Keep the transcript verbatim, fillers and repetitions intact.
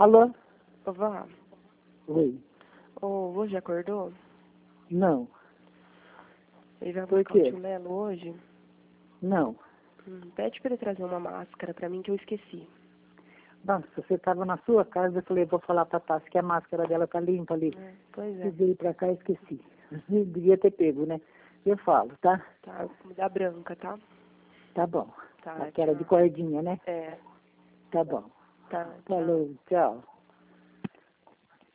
Alô? Ô, vó. Oi. Ô, o vô já acordou? Não. Ele vai Por buscar o quê? tio Lelo hoje? Não. Hum, pede pra ele trazer uma máscara pra mim que eu esqueci. Nossa, você estava na sua casa, eu falei, vou falar pra Tassi que a máscara dela tá limpa ali. É, pois Eu é. veio pra cá e esqueci. Devia ter pego, né? Eu falo, tá? Tá, me dá branca, tá? Tá bom. Tá, Aquela de tchau. cordinha, né? É, Tá bom. tá, tchau. Falou, tchau.